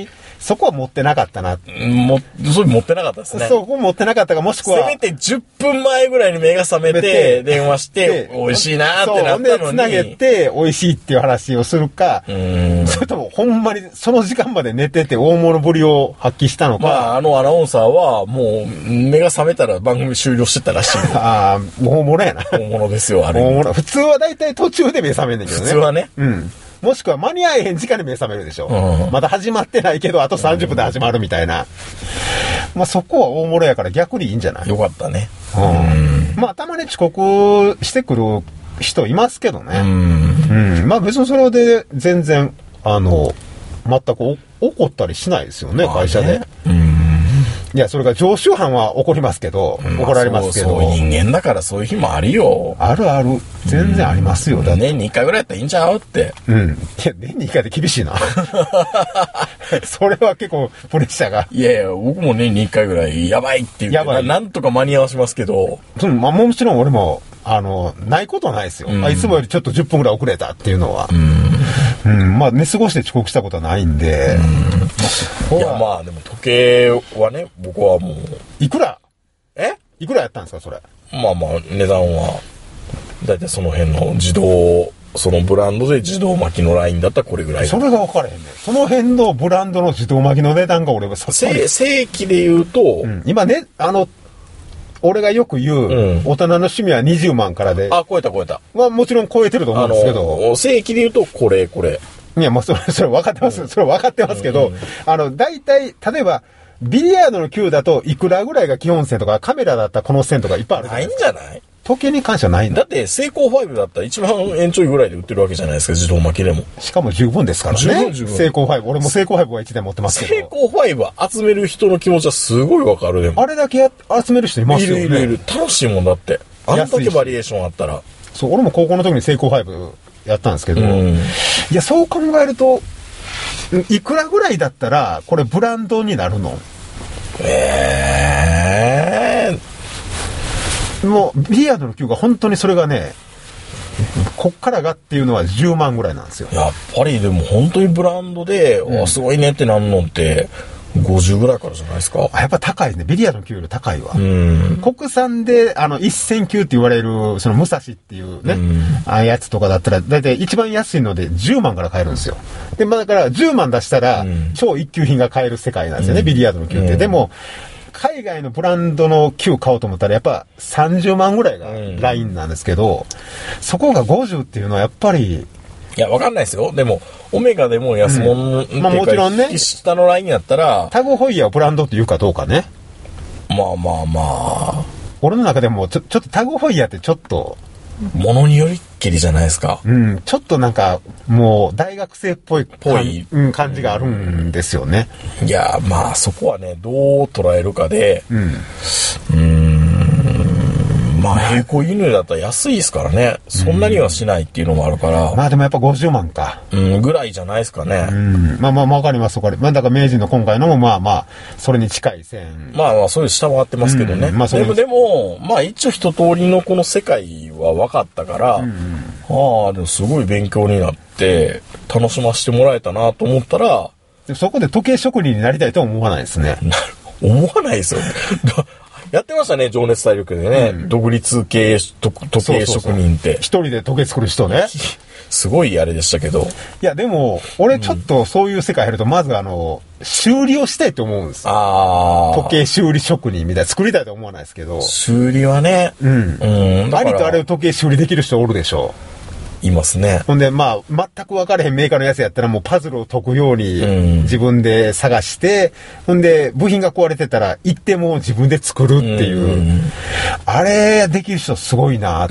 そこは持ってなかったな。 それ持ってなかったですね。 そこ持ってなかったか、もしくは。 せめて10分前ぐらいに目が覚めて、電話して、美味しいなーってなったのに。 で、繋げて、美味しいっていう話をするか、それとも、ほんまに、その時間まで寝てて、大物ぶりを発揮したのか。 まあ、アナウンサーは、もう、目が覚めたら番組終了してたらしい。 ああ、大物やな。 大物ですよ、あれ。 大物。普通は大体途中で目覚めんねんけどね。 普通はね。 うん。もしくは間に合えへん時間で目覚めるでしょ。まだ始まってないけど、あと30分で始まるみたいな。まあそこは大物やから逆にいいんじゃない？ よかったね。 まあたまに遅刻してくる人いますけどね。まあ別にそれで全然、全く怒ったりしないですよね、会社で。いや、それから常習犯は怒りますけど、怒られますけど。 そう人間だからそういう日もあるよ。 あるある。全然ありますよ。 年に1回ぐらいやったらいいんちゃうって。 いや、年に1回で厳しいな。それは結構プレッシャーが。 いやいや、僕も年に1回ぐらいやばいって言ってなんとか間に合わせますけど。 まあもちろん俺も、ないことはないですよ。いつもよりちょっと10分ぐらい遅れたっていうのは。まあ寝過ごして遅刻したことはないんで。 いや、まあでも時計はね、僕はもう。 いくらやったんですか、それ。 まあまあ、値段は、だいたいその辺のそのブランドで自動巻きのラインだったらこれぐらい。 それが分からへんね。その辺のブランドの自動巻きの値段が俺はさっぱり。 正規で言うと、 今ね、俺がよく言う、大人の趣味は20万からで。 あ、超えた。 まあもちろん超えてると思うんですけど。 正規で言うと、これ。 いや、もうそれ分かってます。それ分かってますけど、大体、例えば、ビリヤードの球だといくらぐらいが基本線とか、カメラだったらこの線とかいっぱいある。 ないんじゃない？ 時計に関してはないんだ。 だって、セイコー5だったら一番円ちょいぐらいで売ってるわけじゃないですか、自動巻きでも。 しかも十分ですからね。 十分。 セイコー5。俺もセイコー5は1台持ってますけど。 セイコー5集める人の気持ちはすごいわかるでも。 あれだけ集める人いますよね。 いる。楽しいもんだって。あんだけバリエーションあったら。 そう、俺も高校の時にセイコー5やったんですけど、いや、そう考えると、いくらぐらいだったら、これブランドになるの？もう、ビリヤードの球が本当にそれがね、こっからがっていうのは10万ぐらいなんですよ。 やっぱりでも本当にブランドで、すごいねってなんのって、50ぐらいからじゃないですか。 やっぱ高いね。ビリヤードの球より高いわ。国産で、1000球って言われる、その武蔵っていうね、やつとかだったら、だいたい一番安いので10万から買えるんですよ。で、まあだから10万出したら、超一級品が買える世界なんですよね、ビリヤードの球って。でも、海外のブランドの球買おうと思ったらやっぱ30万ぐらいがラインなんですけど、そこが50っていうのはやっぱり、 いや、わかんないですよ。でも、オメガでも安物っていうか、 まあもちろんね、 下のラインやったら、 タグホイヤーをブランドって言うかどうかね。 まあ。 俺の中でもちょっとタグホイヤーってちょっと、 ものによりっきりじゃないですか。 ちょっとなんか、もう大学生っぽい感じがあるんですよね。 いや、まあそこはね、どう捉えるかで、まあ並行輸入だったら安いですからね。そんなにはしないっていうのもあるから。 まあでもやっぱ50万か。 ぐらいじゃないですかね。 まあわかります。まあだから明治の今回のもまあ、それに近い線。 まあそういう下回ってますけどね。でも、まあ一応一通りのこの世界は分かったから、でもすごい勉強になって、楽しませてもらえたなと思ったら、 そこで時計職人になりたいとは思わないですね。 思わないですよ。やってましたね、情熱大陸でね。独立系時計職人って。 一人で時計作る人ね。 すごいあれでしたけど。 いや、でも、俺ちょっとそういう世界入ると、まず修理をしたいと思うんです。時計修理職人みたいな、作りたいと思わないですけど。 修理はね。 ありとあれを時計修理できる人おるでしょ。 いますね。 ほんで、まあ、全く分かれへんメーカーのやつやったらもうパズルを解くように自分で探して、ほんで、部品が壊れてたら行っても自分で作るっていう。あれできる人すごいなって。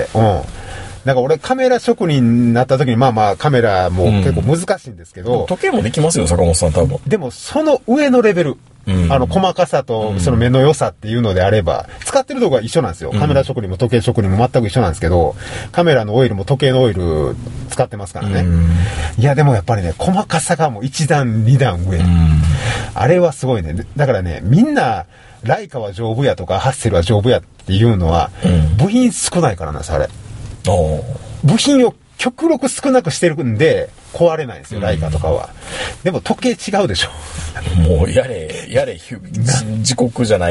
なんか俺カメラ職人になった時にまあカメラも結構難しいんですけど。 時計もできますよ、坂本さん多分。 でもその上のレベル。細かさとその目の良さっていうのであれば、使ってるとこは一緒なんですよ。カメラ職人も時計職人も全く一緒なんですけど、カメラのオイルも時計のオイル使ってますからね。いやでもやっぱりね、細かさがもう一段二段上。あれはすごいね。だからね、みんな、ライカは丈夫やとか、ハッセルは丈夫やっていうのは、部品少ないからなんです、あれ。部品を極力少なくしてるんで、壊れないんですよ、ライカとかは。でも時計違うでしょ。 もう、時刻じゃない、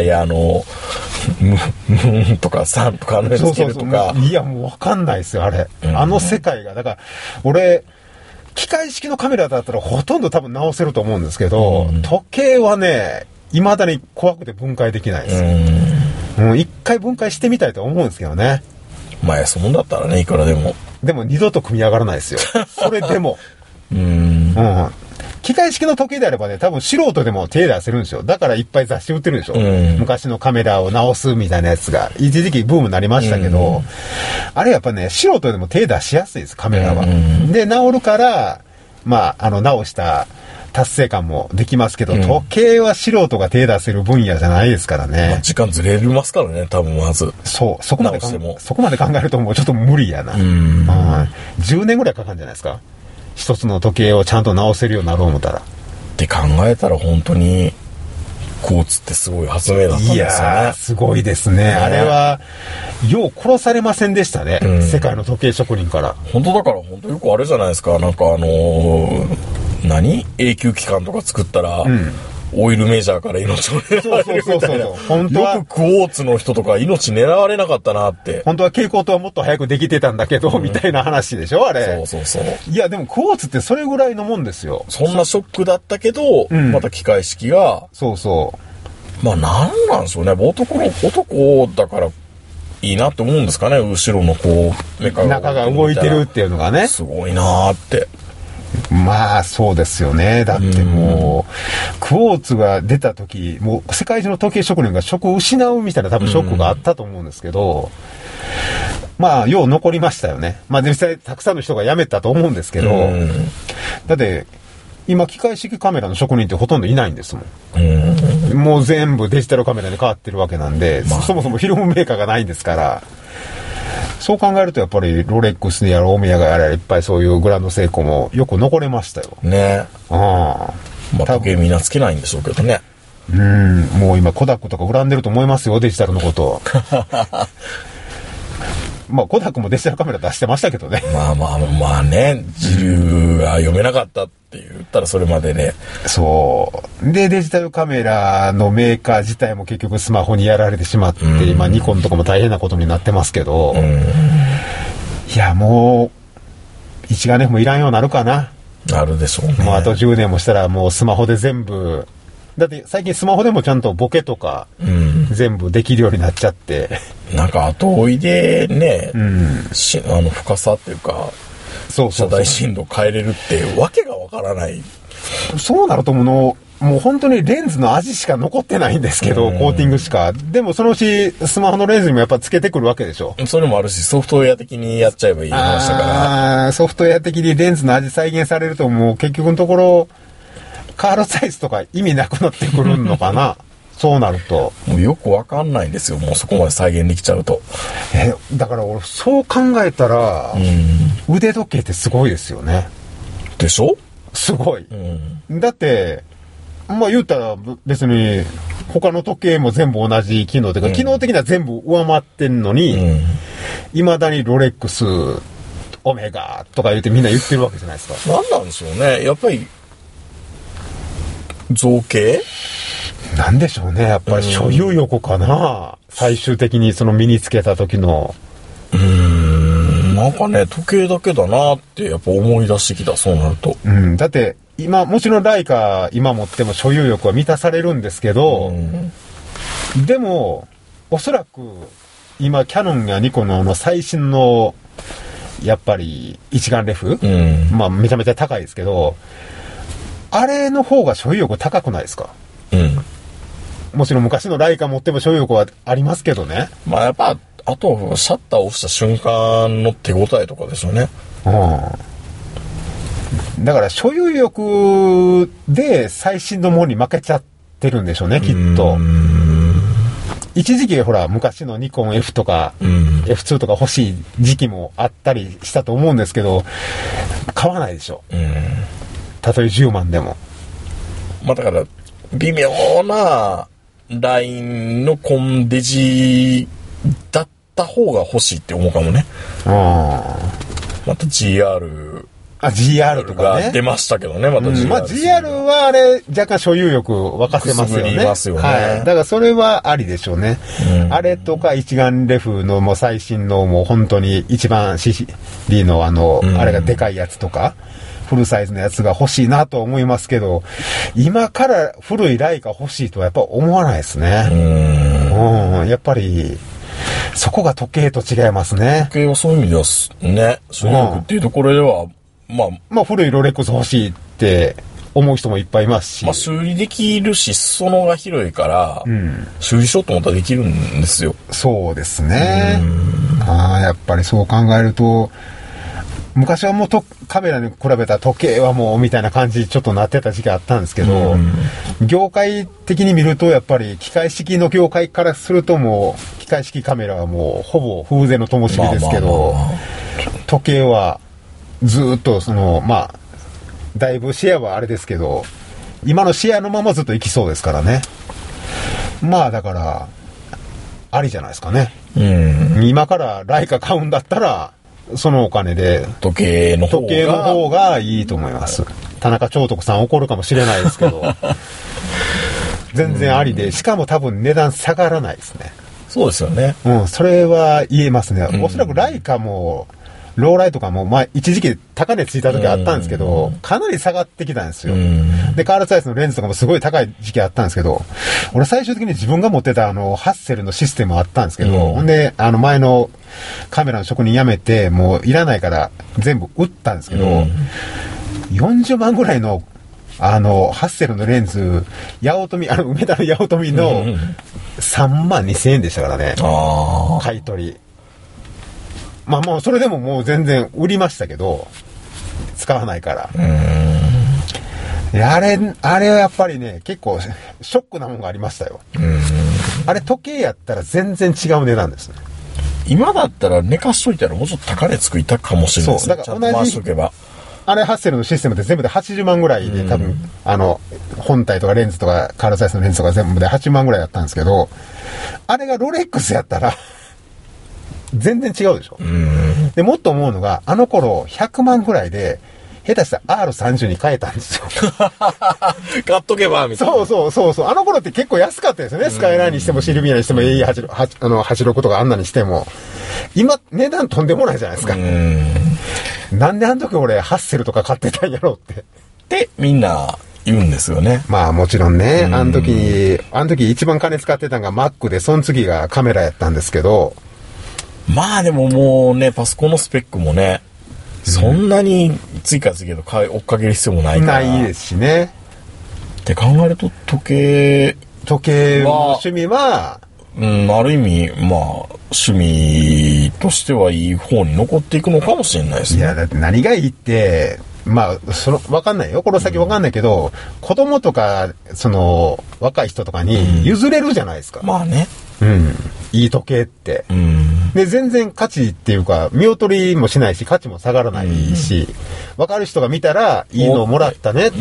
ムとか3とかつけるとか。 いや、もうわかんないですよ、あれ。あの世界が。だから、俺、機械式のカメラだったらほとんど多分直せると思うんですけど、時計はね、未だに怖くて分解できないです。一回分解してみたいと思うんですけどね。 まあ、安物だったらね、いくらでも。 でも二度と組み上がらないですよ。それでも。機械式の時計であればね、多分素人でも手出せるんですよ。だからいっぱい雑誌売ってるでしょ。昔のカメラを直すみたいなやつが、一時期ブームになりましたけど、あれやっぱね、素人でも手出しやすいです、カメラは。で、直るから、まあ、直した達成感もできますけど、時計は素人が手出せる分野じゃないですからね。 まあ、時間ずれますからね、多分まず。 そう、そこまで考えるともうちょっと無理やな。10年ぐらいかかるんじゃないですか。一つの時計をちゃんと直せるようになろう思ったら。 って考えたら本当に、クォーツってすごい発明だったんですよね。いやー、 すごいですね。あれは、よう殺されませんでしたね。世界の時計職人から。 本当だから、本当よくあれじゃないですか。なんか永久期間とか作ったら、オイルメジャーから命を狙われるみたいな。本当はよくクォーツの人とか命狙われなかったなって。 本当は蛍光灯はもっと早くできてたんだけど、みたいな話でしょあれ。 そう。 いや、でもクォーツってそれぐらいのもんですよ。 そんなショックだったけど、また機械式が。まあ、なんなんでしょうね。男だからいいなって思うんですかね。後ろのメカが。 中が動いてるっていうのがね。 すごいなーって。 まあそうですよね。だってもうクォーツが出た時、もう世界中の時計職人が職を失うみたいな多分ショックがあったと思うんですけど、まあよう残りましたよね。まあ実際たくさんの人が辞めたと思うんですけど、だって今機械式カメラの職人ってほとんどいないんですもん。もう全部デジタルカメラに変わってるわけなんで、そもそもフィルムメーカーがないんですから。そう考えるとやっぱりロレックスやらオメヤがやらいっぱいそういうグランドセイコーもよく残れましたよ。 ね。まあ時計みんなつけないんでしょうけどね。 もう今コダックとか恨んでると思いますよ、デジタルのこと。まあコダックもデジタルカメラ出してましたけどね。 まあね、時流が読めなかったって言ったらそれまでね。 そう。で、デジタルカメラのメーカー自体も結局スマホにやられてしまって、今ニコンとかも大変なことになってますけど、いやもう、一眼レフもいらんようになるかな。 なるでしょうね。 もうあと10年もしたらもうスマホで全部、だって最近スマホでもちゃんとボケとか全部できるようになっちゃって、 なんか後追いでね、深さっていうか遮断深度変えれるってわけがわからない。 そうなるともう本当にレンズの味しか残ってないんですけど、コーティングしか。でもそのうちスマホのレンズにもやっぱつけてくるわけでしょ。 それもあるし、ソフトウェア的にやっちゃえばいい話だから。 ソフトウェア的にレンズの味再現されるともう結局のところカールサイズとか意味なくなってくるのかな。そうなるともうよくわかんないんですよ、もうそこまで再現できちゃうと。 だから俺そう考えたら、腕時計ってすごいですよね。 でしょ。すごい、だってまあ言ったら別に他の時計も全部同じ機能というか、機能的には全部上回ってんのに、未だにロレックスオメガとか言ってみんな言ってるわけじゃないですか。 何なんでしょうね、やっぱり造形なんでしょうね、やっぱり所有欲かな、最終的にその身につけた時の。 なんかね、時計だけだなってやっぱ思い出してきた、そうなると。 だって今もちろんライカ今持っても所有欲は満たされるんですけど、でもおそらく今キヤノンやニコンの最新のやっぱり一眼レフ、まあめちゃめちゃ高いですけど、あれの方が所有欲高くないですか。もちろん昔のライカ持っても所有欲はありますけどね。 まあやっぱあとはシャッターを押した瞬間の手応えとかですよね。 だから所有欲で最新のものに負けちゃってるんでしょうね、きっと。一時期ほら昔のニコン F とか、F2 とか欲しい時期もあったりしたと思うんですけど、買わないでしょ。たとえ10万でも。 まあだから微妙なラインのコンデジだった方が欲しいって思うかもね。 また GR とかね。 が出ましたけどね、また GR。 まあ GR はあれ、若干所有欲沸かせますよね。 ますよね。 はい。だからそれはありでしょうね。あれとか一眼レフのもう最新のもう本当に一番 CD のあれがでかいやつとか、フルサイズのやつが欲しいなと思いますけど、今から古いライカ欲しいとはやっぱ思わないですね。やっぱり、そこが時計と違いますね。 時計はそういう意味ではね、所有欲っていうところでは、 まあ古いロレックス欲しいって思う人もいっぱいいますし。 まあ修理できるし、裾野が広いから、修理しようと思ったらできるんですよ。 そうですね。やっぱりそう考えると、昔はもうカメラに比べたら時計はもうみたいな感じちょっとなってた時期あったんですけど、業界的に見るとやっぱり機械式の業界からするともう機械式カメラはもうほぼ風前の灯火ですけど、時計はずっとだいぶシェアはあれですけど、今のシェアのままずっといきそうですからね。まあだから、ありじゃないですかね。今からライカ買うんだったら、そのお金で時計の方がいいと思います。田中長徳さん怒るかもしれないですけど、全然ありで、しかも多分値段下がらないですね。 そうですよね。 それは言えますね。おそらくライカも、ローライとかも、一時期高値ついた時あったんですけど、かなり下がってきたんですよ。で、カールサイズのレンズとかもすごい高い時期あったんですけど、俺最終的に自分が持ってたハッセルのシステムあったんですけど、ほんで、前のカメラの職人辞めて、もういらないから全部売ったんですけど、40万ぐらいの、ハッセルのレンズ、八乙女、梅田の八乙女の3万2000円でしたからね。買い取り。まあもうそれでももう全然売りましたけど、使わないから。あれはやっぱりね、結構ショックなもんがありましたよ。あれ時計やったら全然違う値段ですね。 今だったら寝かしといたらもうちょっと高値つくいたかもしれないですね。 そう、だから同じ、あれハッセルのシステムで全部で80万ぐらいで多分、本体とかレンズとかカールサイズのレンズとか全部で80万ぐらいだったんですけど、あれがロレックスやったら、全然違うでしょ。で、もっと思うのが、あの頃100万ぐらいで、下手したら R30 に変えたんですよ。 買っとけば、みたいな。 そう。あの頃って結構安かったですよね。スカイラインにしてもシルビアにしても AE86 とかあんなにしても。今、値段とんでもないじゃないですか。なんであの時俺ハッセルとか買ってたんやろって。 で、みんな言うんですよね。 まあもちろんね、あの時一番金使ってたのが Mac で、その次がカメラやったんですけど、 まあでももうね、パソコンのスペックもね、そんなに次から次へと追っかける必要もないから。 ないですしね。 って考えると時計の趣味は、 ある意味、趣味としてはいい方に残っていくのかもしれないですね。 いや、だって何がいいって、わかんないよ。この先わかんないけど、子供とか、若い人とかに譲れるじゃないですか。 まあね。 いい時計って。で、全然価値っていうか、見劣りもしないし、価値も下がらないし、わかる人が見たら、いいのもらったねって。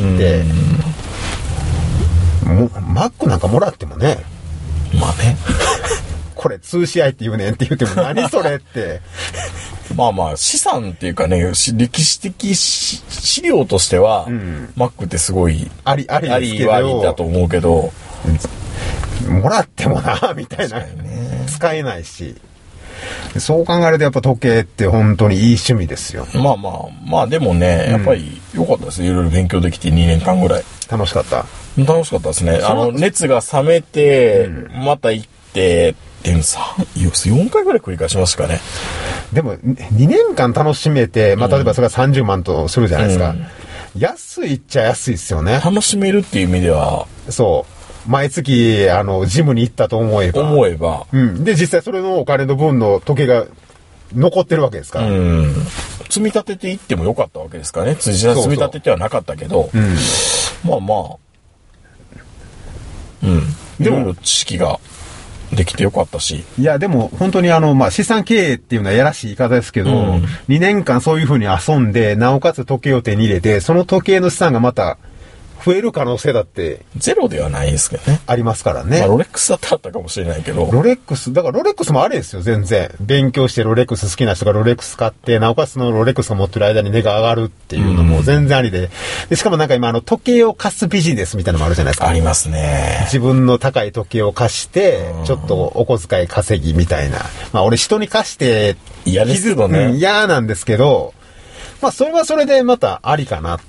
マックなんかもらってもね。 まあね。 これ、通試合って言うねんって言っても、何それって。 資産っていうかね、歴史的資料としては、マックってすごい、ありだと思うけど、 もらってもな、みたいな。使えないし。そう考えるとやっぱ時計って本当にいい趣味ですよ。 でもね、やっぱり良かったです。いろいろ勉強できて2年間ぐらい。 楽しかったですね。熱が冷めて、また行って、4回ぐらい繰り返しましたかね。 でも、2年間楽しめて、例えばそれが30万とするじゃないですか。安いっちゃ安いですよね。 楽しめるっていう意味では。 そう。毎月、ジムに行ったと思えば。で、実際それのお金の分の時計が残ってるわけですから。 積み立てていってもよかったわけですからね。積み立ててはなかったけど。でも、知識ができてよかったし。 いや、でも、本当に資産経営っていうのはやらしい言い方ですけど、2年間そういう風に遊んで、なおかつ時計を手に入れて、その時計の資産がまた、 増える可能性だってゼロではないですけどね。 ありますからね。 まあ、ロレックスだってあったかもしれないけど。 ロレックス、だからロレックスもあれですよ、全然。勉強してロレックス好きな人がロレックス買って、なおかつそのロレックスが持ってる間に値が上がるっていうのも全然ありで。でしかもなんか今時計を貸すビジネスみたいなのもあるじゃないですか。 ありますね。 自分の高い時計を貸して、ちょっとお小遣い稼ぎみたいな。まあ俺人に貸して、 嫌ですけどね。 嫌なんですけど、まあそれはそれでまたありかなって。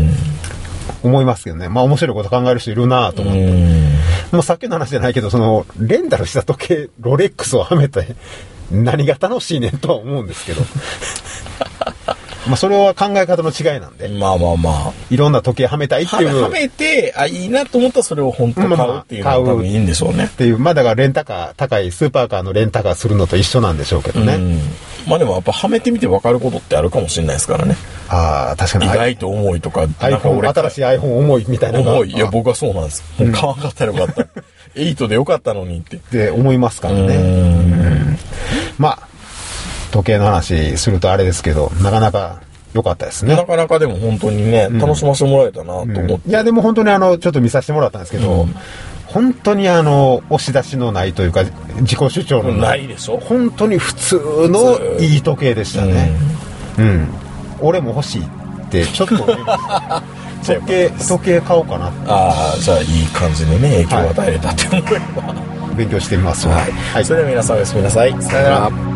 思いますけどね。まあ面白いこと考える人いるなと思って。もうさっきの話じゃないけど、レンタルした時計、ロレックスをはめて、何が楽しいねんとは思うんですけど。まあそれは考え方の違いなんで。 まあまあまあ。 いろんな時計はめたいっていう。 はめて、いいなと思ったらそれを本当買うっていうのは多分いいんでしょうね。 っていう、まあだからレンタカー、高いスーパーカーのレンタカーするのと一緒なんでしょうけどね。 まあでもやっぱはめてみて分かることってあるかもしれないですからね。 ああ、確かに。 意外と重いとか。 新しい iPhone 重いみたいな。 重い。いや、僕はそうなんです。もう買わなかったらよかった。8でよかったのにって。 って思いますからね。まあ、時計の話するとあれですけど、なかなか良かったですね。 なかなかでも本当にね、楽しませてもらえたなと思って。 いや、でも本当にちょっと見させてもらったんですけど、本当に押し出しのないというか、自己主張のないでしょ。 本当に普通のいい時計でしたね。俺も欲しいってちょっと思いました。時計買おうかなって。 ああ、じゃあいい感じでね、影響を与えれたって思えば。 勉強してみます。 はい。それでは皆さんおやすみなさい。 さよなら。